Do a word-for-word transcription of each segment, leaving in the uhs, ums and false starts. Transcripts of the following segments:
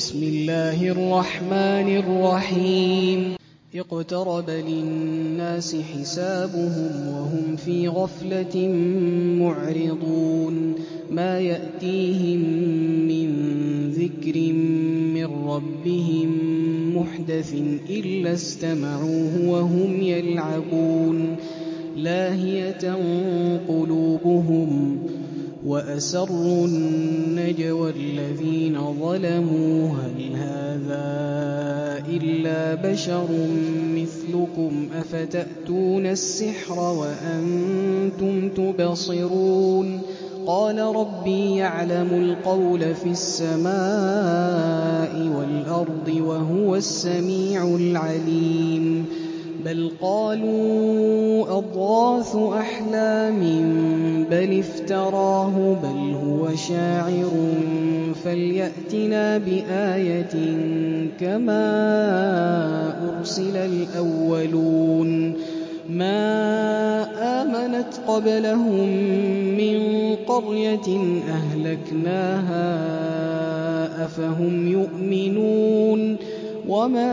بسم الله الرحمن الرحيم اقترب للناس حسابهم وهم في غفلة معرضون ما يأتيهم من ذكر من ربهم محدث إلا استمعوه وهم يلعبون لاهية قلوبهم وأسروا النجوى الذين ظلموا هل هذا إلا بشر مثلكم أفتأتون السحر وأنتم تبصرون قال ربي يعلم القول في السماء والأرض وهو السميع العليم بل قالوا أضغاث أحلام بل افتراه بل هو شاعر فليأتنا بآية كما أرسل الأولون ما آمنت قبلهم من قرية أهلكناها أفهم يؤمنون وما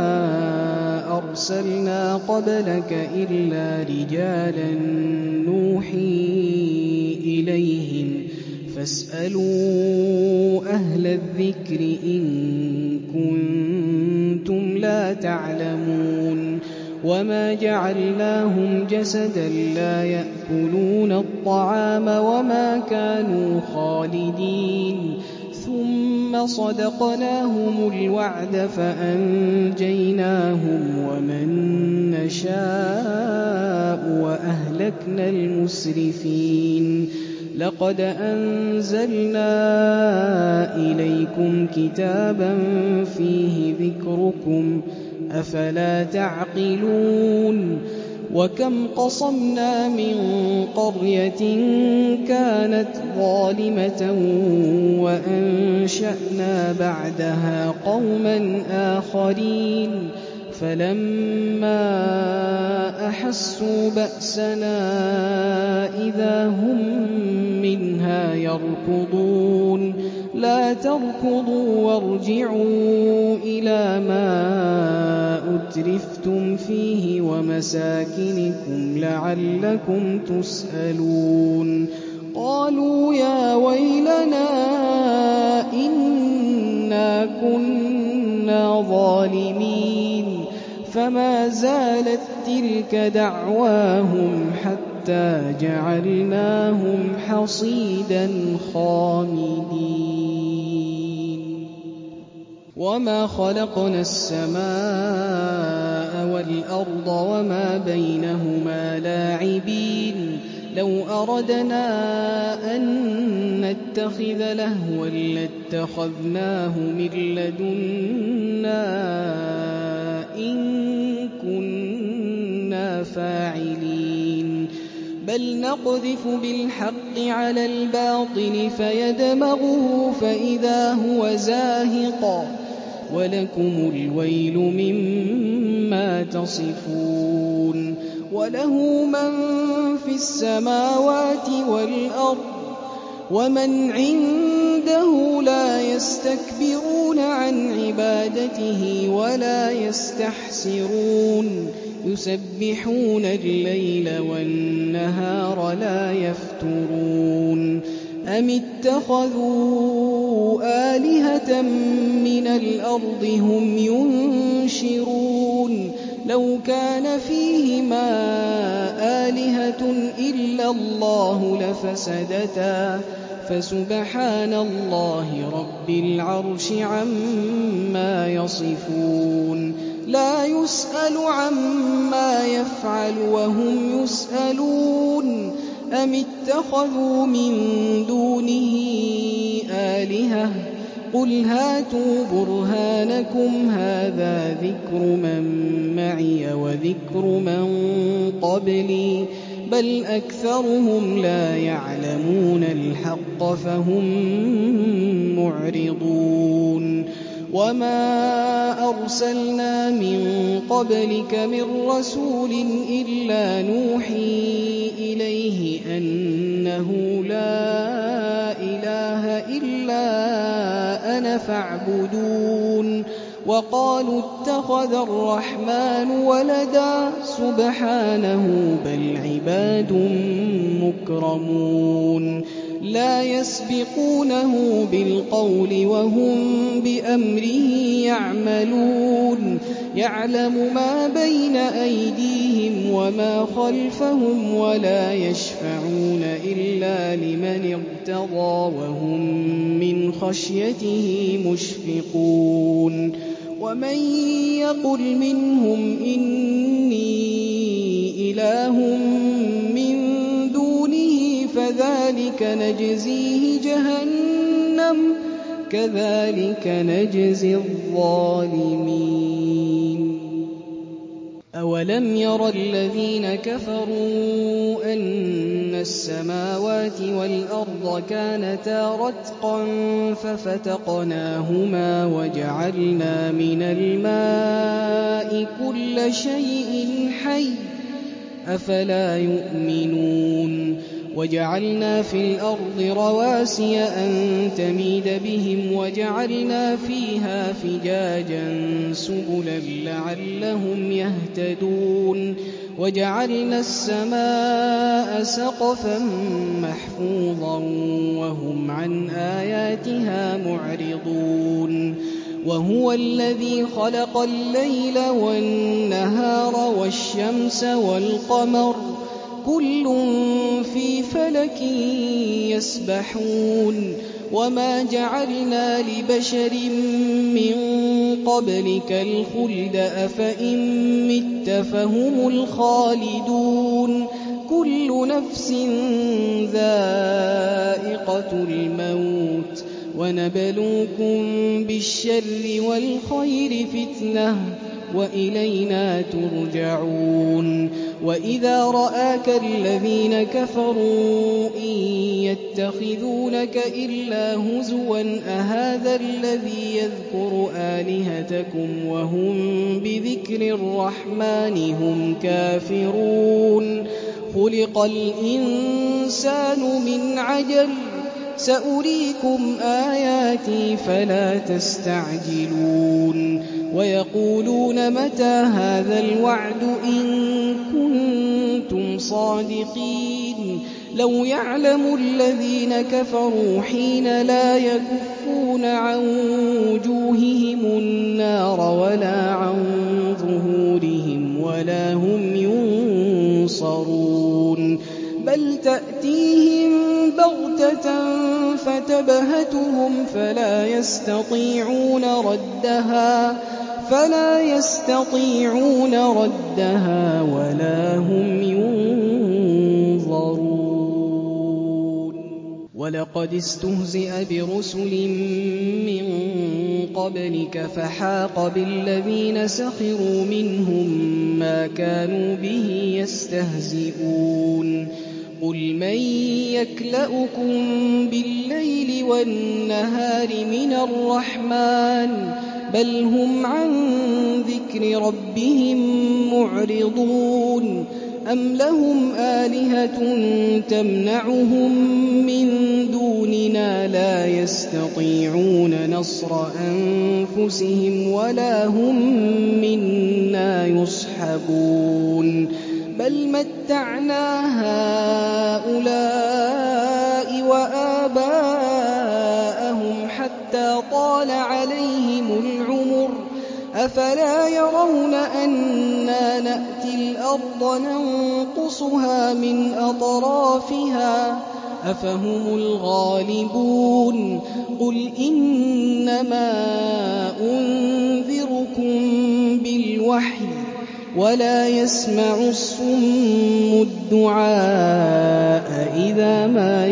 أرسلنا قبلك إلا رجالا نوحي إليهم فاسألوا أهل الذكر إن كنتم لا تعلمون وما جعلناهم جسدا لا يأكلون الطعام وما كانوا خالدين ثم صدقناهم الوعد فأنجيناهم ومن نشاء وأهلكنا المسرفين لقد أنزلنا إليكم كتابا فيه ذكركم أفلا تعقلون وكم قصمنا من قرية كانت ظالمة وأنشأنا بعدها قوما آخرين فلما أحسوا بأسنا إذا هم منها يركضون لا تركضوا وارجعوا إلى ما أترفتم فيه ومساكنكم لعلكم تسألون قالوا يا ويلنا إنا كنا ظالمين فما زالت تلك دعواهم حتى جعلناهم حصيدا خامدين وما خلقنا السماء والأرض وما بينهما لاعبين لو أردنا أن نتخذ لهوا لاتخذناه من لدنا إن كنا فاعلين بل نقذف بالحق على الباطل فيدمغه فإذا هو زاهق ولكم الويل مما تصفون وله من في السماوات والأرض ومن عنده لا يستكبرون عن عبادته ولا يستحسرون يسبحون الليل والنهار لا يفترون أم اتخذوا آلهة من الأرض هم ينشرون لو كان فيهما آلهة إلا الله لفسدتا فسبحان الله رب العرش عما يصفون لا يسأل عما يفعل وهم يسألون أم اتخذوا من دونه آلهة قل هاتوا برهانكم هذا ذكر من معي وذكر من قبلي بل أكثرهم لا يعلمون الحق فهم معرضون وما أرسلنا من قبلك من رسول إلا نوحي إليه أنه لا إله إلا الآن فاعبدون وقالوا اتخذ الرحمن ولدا سبحانه بل عباد مكرمون لا يسبقونه بالقول وهم بأمره يعملون يعلم ما بين أيديهم وما خلفهم ولا يشفعون إلا لمن ارتضى وهم من خشيته مشفقون ومن يقل منهم إني إله من دونه فذلك نجزيه جهنم كذلك نجزي الظالمين أولم ير الذين كفروا أن السماوات والأرض كانتا رتقا ففتقناهما وجعلنا من الماء كل شيء حي أفلا يؤمنون وجعلنا في الأرض رواسي أن تميد بهم وجعلنا فيها فجاجا سبلا لعلهم يهتدون وجعلنا السماء سقفا محفوظا وهم عن آياتها معرضون وهو الذي خلق الليل والنهار والشمس والقمر كل في فلك يسبحون وما جعلنا لبشر من قبلك الخلد أفإن مت فهم الخالدون كل نفس ذائقة الموت ونبلوكم بالشر والخير فتنة وإلينا ترجعون وإذا رآك الذين كفروا إن يتخذونك إلا هزوا أهذا الذي يذكر آلهتكم وهم بذكر الرحمن هم كافرون خلق الإنسان من عجل سأريكم آياتي فلا تستعجلون ويقولون متى هذا الوعد إن كنتم صادقين لو يعلم الذين كفروا حين لا يكفون عن وجوههم النار ولا عن ظهورهم ولا هم ينصرون بل تأتيهم بغتة فتبهتهم فلا يستطيعون ردها فلا يستطيعون ردها ولا هم ينظرون ولقد استهزئ برسل من قبلك فحاق بالذين سخروا منهم ما كانوا به يستهزئون قل من يكلؤكم بالليل والنهار من الرحمن بل هم عن ذكر ربهم معرضون أم لهم آلهة تمنعهم من دوننا لا يستطيعون نصر أنفسهم ولا هم منا يصحبون بل متعنا هؤلاء وآباءهم حتى طال عليهم العمر أفلا يرون أنا نأتي الأرض ننقصها من أطرافها أفهم الغالبون قل إنما أنذركم بالوحي ولا يسمع الصم الدعاء إذا ما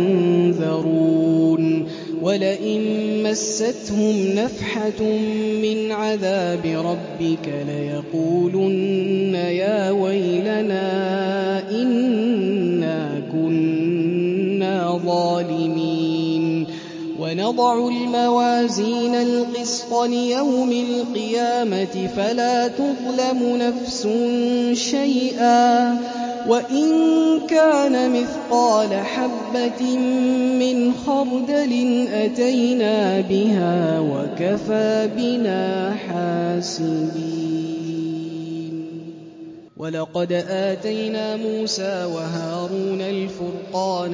ينذرون ولئن مستهم نفحة من عذاب ربك ليقولن يا ويلنا إنا كنا ظالمين وَنَضَعُ الْمَوَازِينَ الْقِسْطَ لِيَوْمِ الْقِيَامَةِ فَلَا تُظْلَمُ نَفْسٌ شَيْئًا وَإِن كَانَ مِثْقَالَ حَبَّةٍ مِّنْ خَرْدَلٍ أَتَيْنَا بِهَا وَكَفَىٰ بِنَا حَاسِبِينَ. وَلَقَدْ آتَيْنَا مُوسَىٰ وَهَارُونَ الْفُرْقَانَ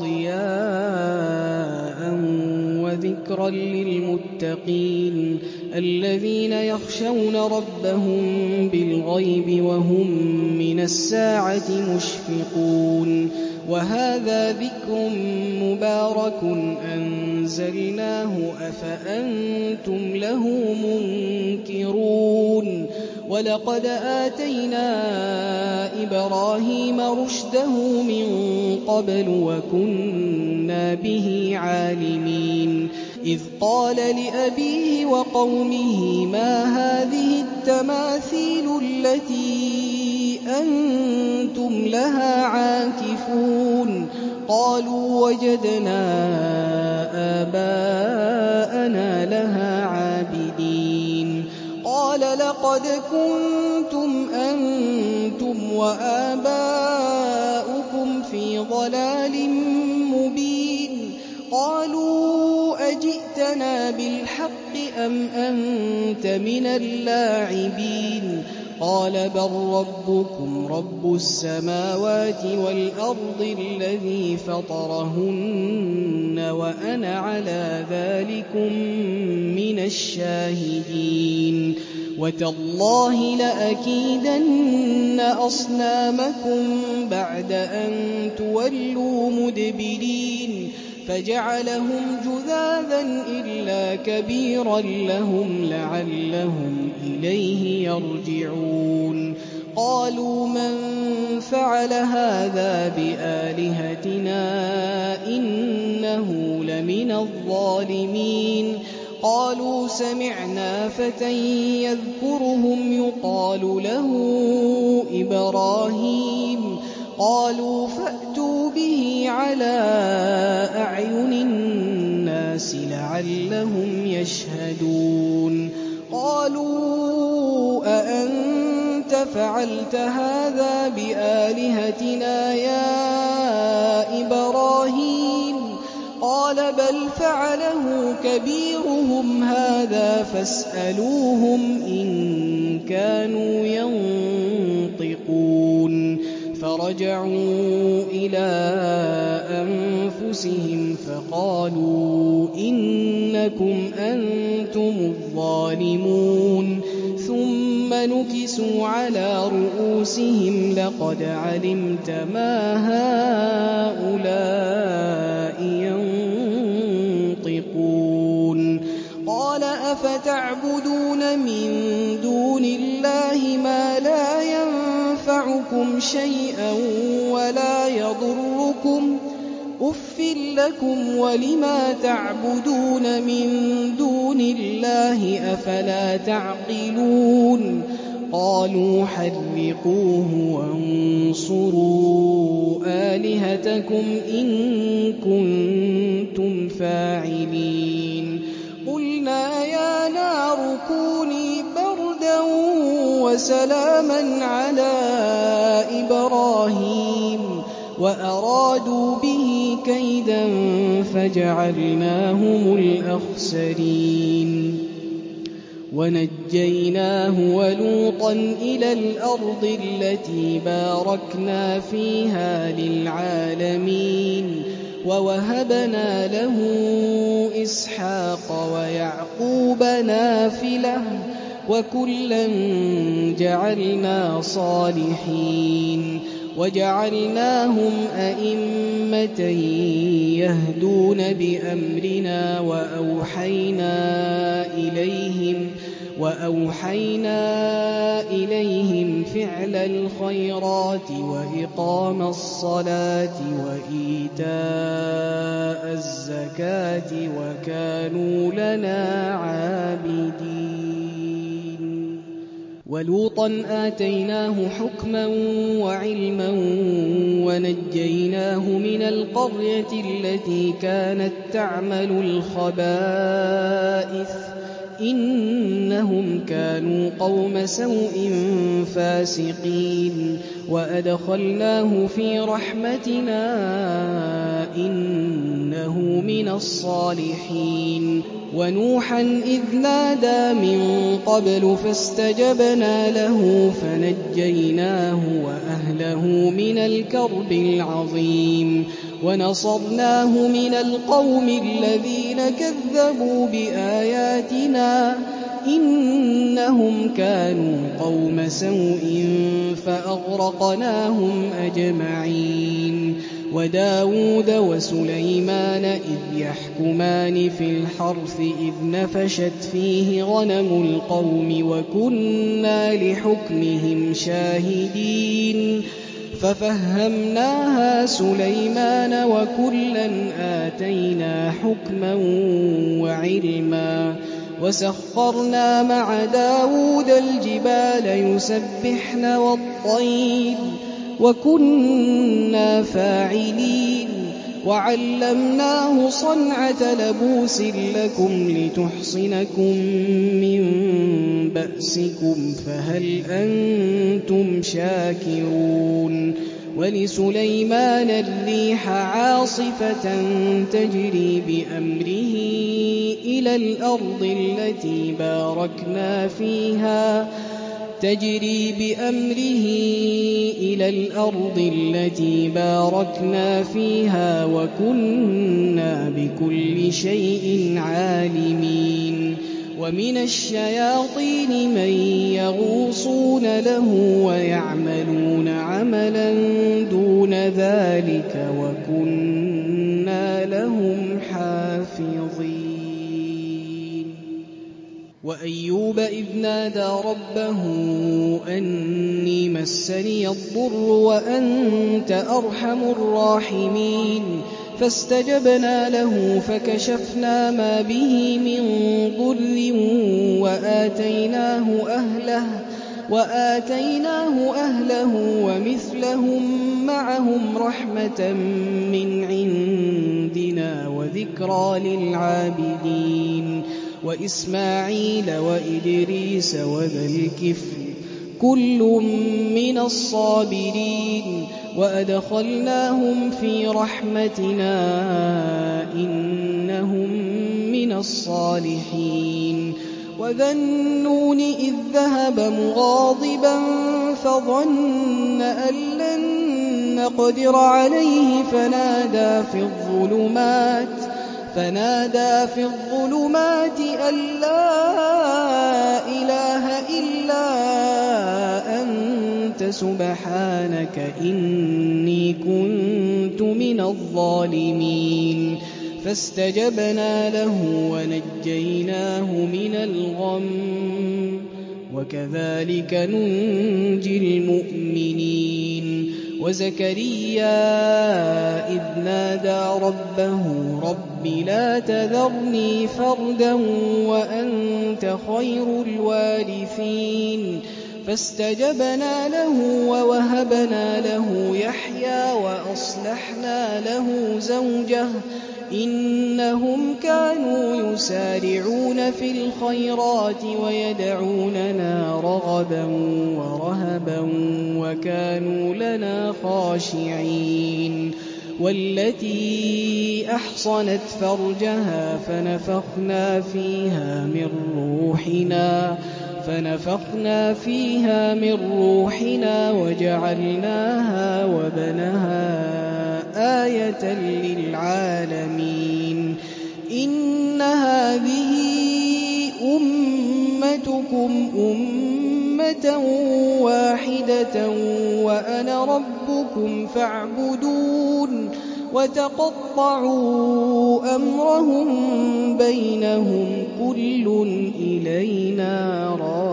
وَضِيَاءً وَذِكْرًا لِّلْمُتَّقِينَ الَّذِينَ يَخْشَوْنَ رَبَّهُم بِالْغَيْبِ وَهُم مِّنَ السَّاعَةِ مُشْفِقُونَ. وَهَٰذَا ذِكْرٌ مُّبَارَكٌ أَنزَلْنَاهُ أَفَأَنتُمْ لَهُ مُنكِرُونَ. وَلَقَدْ آتَيْنَا إِبْرَاهِيمَ رُشْدَهُ مِن قَبْلُ وَكُنَّا بِهِ عَالِمِينَ. إِذْ قَالَ لِأَبِيهِ وَقَوْمِهِ مَا هَٰذِهِ التَّمَاثِيلُ الَّتِي أَنتُمْ لَهَا عَاكِفُونَ. قَالُوا وَجَدْنَا آبَاءَنَا لَهَا عَابِدِينَ. قَالَ لَقَدْ كُنتُمْ أَنتُمْ وَآبَاؤُكُمْ فِي ضَلَالٍ مُّبِينٍ. قَالُوا أَجِئْتَنَا بِالْحَقِّ أَمْ أَنتَ مِنَ اللاعبين. قَالَ بَل رَّبُّكُمْ رَبُّ السَّمَاوَاتِ وَالْأَرْضِ الَّذِي فَطَرَهُنَّ وَأَنَا عَلَىٰ ذَٰلِكُم مِّنَ الشَّاهِدِينَ. وَتَاللَّهِ لَأَكِيدَنَّ أَصْنَامَكُم بَعْدَ أَن تُوَلُّوا مُدْبِرِينَ. فَجَعَلَهُمْ جُذَاذًا إِلَّا كَبِيرًا لَّهُمْ لَعَلَّهُمْ إِلَيْهِ يَرْجِعُونَ. قَالُوا مَن فَعَلَ هَٰذَا بِآلِهَتِنَا إِنَّهُ لَمِنَ الظَّالِمِينَ. قَالُوا سَمِعْنَا فَتًى يَذْكُرُهُمْ يُقَالُ لَهُ إِبْرَاهِيمُ. قَالُوا فَأْتُوا بِهِ عَلَىٰ أَعْيُنِ النَّاسِ لَعَلَّهُمْ يَشْهَدُونَ. قَالُوا أَأَنتَ فَعَلْتَ هَٰذَا بِآلِهَتِنَا يَا إِبْرَاهِيمُ. قَالَ بَلْ فَعَلَهُ كَبِيرُهُمْ هَٰذَا فَاسْأَلُوهُمْ إِن كَانُوا يَنطِقُونَ. فَرَجَعُوا إِلَىٰ أَنفُسِهِمْ فَقَالُوا إِنَّكُمْ أَنتُمُ الظَّالِمُونَ. ثُمَّ نُكِسُوا عَلَىٰ رُءُوسِهِمْ لَقَدْ عَلِمْتَ مَا هَٰؤُلَاءِ يَنطِقُونَ. قَالَ أَفَتَعْبُدُونَ مِن دُونِ اللَّهِ مَا لَا يَنفَعُكُمْ شَيْئًا وَلَا يَضُرُّكُمْ ۖ أُفٍّ لَّكُمْ وَلِمَا تَعْبُدُونَ مِن دُونِ اللَّهِ ۖ أَفَلَا تَعْقِلُونَ. قَالُوا حَرِّقُوهُ وَانصُرُوا آلِهَتَكُمْ إِن كُنتُمْ فَاعِلِينَ. قُلْنَا يَا نَارُ كُونِي بَرْدًا وَسَلَامًا عَلَىٰ إِبْرَاهِيمَ وَأَرَادُوا بِهِ كَيْدًا فَجَعَلْنَاهُمُ الْأَخْسَرِينَ. وَنَجَّيْنَاهُ وَلُوطًا إِلَى الْأَرْضِ الَّتِي بَارَكْنَا فِيهَا لِلْعَالَمِينَ. وَوَهَبْنَا لَهُ إِسْحَاقَ وَيَعْقُوبَ نَافِلَةً ۖ وَكُلًّا جَعَلْنَا صَالِحِينَ. وَجَعَلْنَاهُمْ أَئِمَّةً يَهْدُونَ بِأَمْرِنَا وَأَوْحَيْنَا إِلَيْهِمْ وَأَوْحَيْنَا إِلَيْهِمْ فِعْلَ الْخَيْرَاتِ وَإِقَامَ الصَّلَاةِ وَإِيتَاءَ الزَّكَاةِ وَكَانُوا لَنَا عَابِدِينَ. وَلُوطًا آتَيْنَاهُ حُكْمًا وَعِلْمًا وَنَجَّيْنَاهُ مِنَ الْقَرْيَةِ الَّتِي كَانَت تَّعْمَلُ الْخَبَائِثَ إِنَّهُمْ كَانُوا قَوْمَ سَوْءٍ فَاسِقِينَ وَأَدْخَلْنَاهُ فِي رَحْمَتِنَا إِنَّهُ مِنَ الصَّالِحِينَ وَنُوحًا إِذْ نَادَىٰ مِن قَبْلُ فَاسْتَجَبْنَا لَهُ فَنَجَّيْنَاهُ وَأَهْلَهُ مِنَ الْكَرْبِ الْعَظِيمِ وَنَصَرْنَاهُ مِنَ الْقَوْمِ الَّذِينَ كَذَّبُوا بِآيَاتِنَا إِنَّهُمْ كَانُوا قَوْمَ سَوْءٍ فَأَغْرَقْنَاهُمْ أَجْمَعِينَ وَدَاوُودَ وَسُلَيْمَانَ إِذْ يَحْكُمَانِ فِي الْحَرْثِ إِذْ نَفَشَتْ فِيهِ غَنَمُ الْقَوْمِ وَكُنَّا لِحُكْمِهِمْ شَاهِدِينَ فَفَهَّمْنَاهَا سُلَيْمَانَ وَكُلًّا آتَيْنَا حُكْمًا وَعِلْمًا وَسَخَّرْنَا مَعَ دَاوُودَ الْجِبَالَ يُسَبِّحْنَ وَالطَّيْرَ وَكُنَّا فَاعِلِينَ وَعَلَّمْنَاهُ صَنْعَةَ لَبُوسٍ لَّكُمْ لِتُحْصِنَكُم مِّن بَأْسِكُمْ فَهَلْ أَنتُمْ شَاكِرُونَ وَلِسُلَيْمَانَ الرِّيحَ عَاصِفَةً تَجْرِي بِأَمْرِهِ إِلَى الْأَرْضِ الَّتِي بَارَكْنَا فِيهَا تجري بأمره إلى الأرض التي باركنا فيها وكنا بكل شيء عالمين ومن الشياطين من يغوصون له ويعملون عملا دون ذلك وكنا لهم حافظين وأيوب إذ نادى ربه أني مسني الضر وأنت أرحم الراحمين فاستجبنا له فكشفنا ما به من ضر وآتيناه أهله وآتيناه أهله ومثلهم معهم رحمة من عندنا وذكرى للعابدين وإسماعيل وإدريس وذا الكفل كل من الصابرين وأدخلناهم في رحمتنا إنهم من الصالحين وذا النون إذ ذهب مغاضبا فظن أن لن نقدر عليه فنادى في الظلمات فنادى في الظلمات أن لا إله إلا أنت سبحانك إني كنت من الظالمين فاستجبنا له ونجيناه من الغم وكذلك ننجي المؤمنين وزكريا إذ نادى ربه رب لا تذرني فردا وأنت خير الوارثين فاستجبنا له ووهبنا له يحيى وأصلحنا له زوجه إنهم كانوا يسارعون في الخيرات ويدعوننا رغبا ورهبا وكانوا لنا خاشعين والتي أحصنت فرجها فنفخنا فيها من روحنا فنفخنا فيها من روحنا وجعلناها وبنها آية للعالمين إن هذه أمتكم أمة واحدة وأنا ربكم فاعبدون وتقطعوا أمرهم بينهم كل إلينا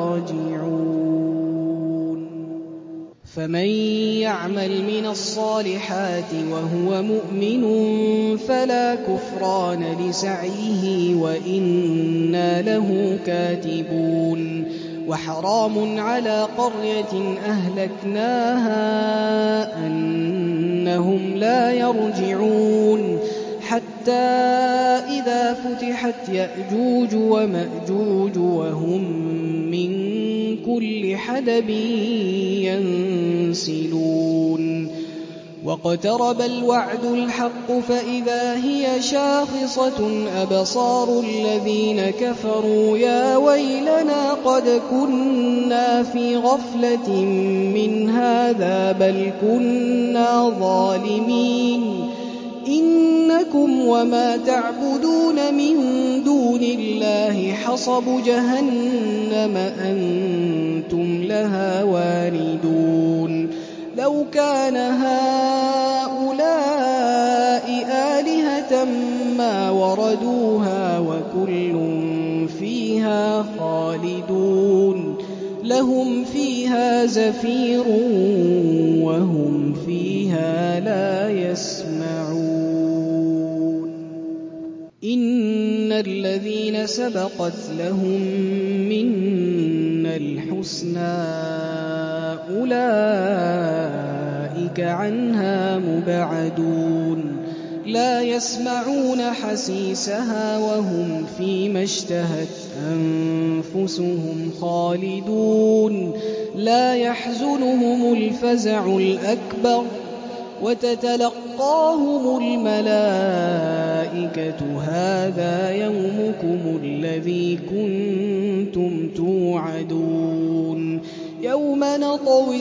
راجعون فمن يعمل من الصالحات وهو مؤمن فلا كفران لسعيه وإنا له كاتبون وحرام على قرية أهلكناها أنهم لا يرجعون حتى إذا فتحت يأجوج ومأجوج وهم من كل حدب ينسلون واقترب الوعد الحق فإذا هي شاخصة أبصار الذين كفروا يا ويلنا قد كنا في غفلة من هذا بل كنا ظالمين إنكم وما تعبدون من دون الله حصب جهنم أنتم لها واردون لو كان هؤلاء آلهة ما وردوها وكل فيها خالدون لهم فيها زفير وهم فيها لا يسمعون إن الذين سبقت لهم منا الحسنى أولئك عنها مبعدون لا يسمعون حسيسها وهم فيما اشتهت أنفسهم خالدون لا يحزنهم الفزع الأكبر وتتلقاهم الملائكة هذا يومكم الذي كنتم توعدون يوم نطوي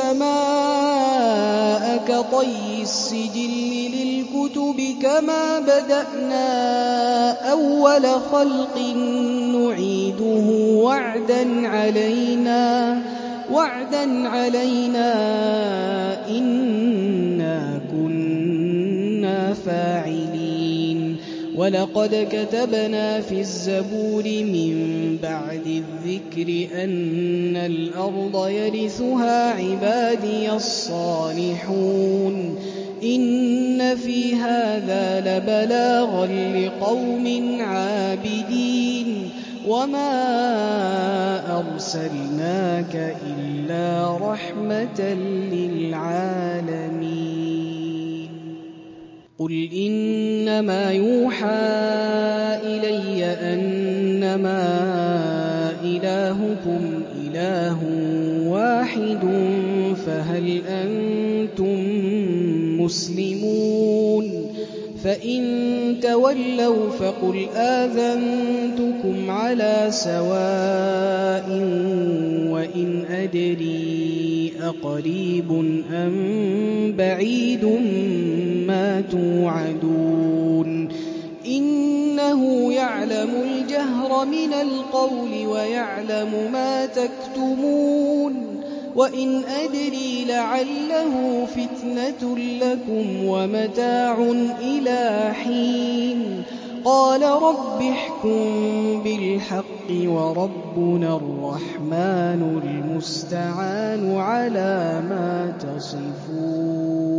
السماء كطي السجل للكتب كما بدأنا أول خلق نعيده وعدا علينا وعدا علينا إنا كنا فاعلين ولقد كتبنا في الزبور من بعد الذكر أن الأرض يرثها عبادي الصالحون إن في هذا لبلاغا لقوم عابدين وما أرسلناك إلا رحمة للعالمين قل إنما يوحى إلي أنما إلهكم إله واحد فهل أنتم مسلمون فإن تولوا فقل آذنتكم على سواء وإن أدري أقريب أم بعيد ما توعدون إنه يعلم الجهر من القول ويعلم ما تكتمون وإن أدري لعله فتنة لكم ومتاع إلى حين قال رب احكم بالحق وربنا الرحمن المستعان على ما تصفون